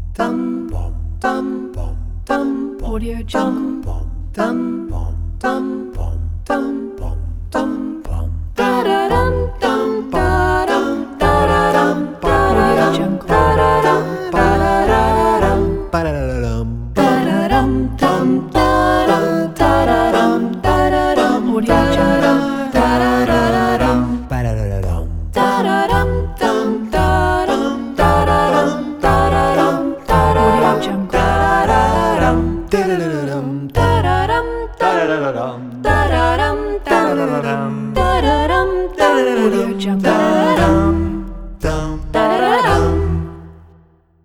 dum dum dum Audio Jungle dum dum dum dum da da dum dum da dum da da dum Audio Jungle da da dum da da dum ba da da dum da da dum dum da dum da da dum da da dum Audio Jungle da da da dum ba da da dum da da dum dum da dum da da dum da da dum da da Audio Jungle da da dum da da da dum da da dum da da da dum da da dum da da dum da da dum Audio Jungle dum dum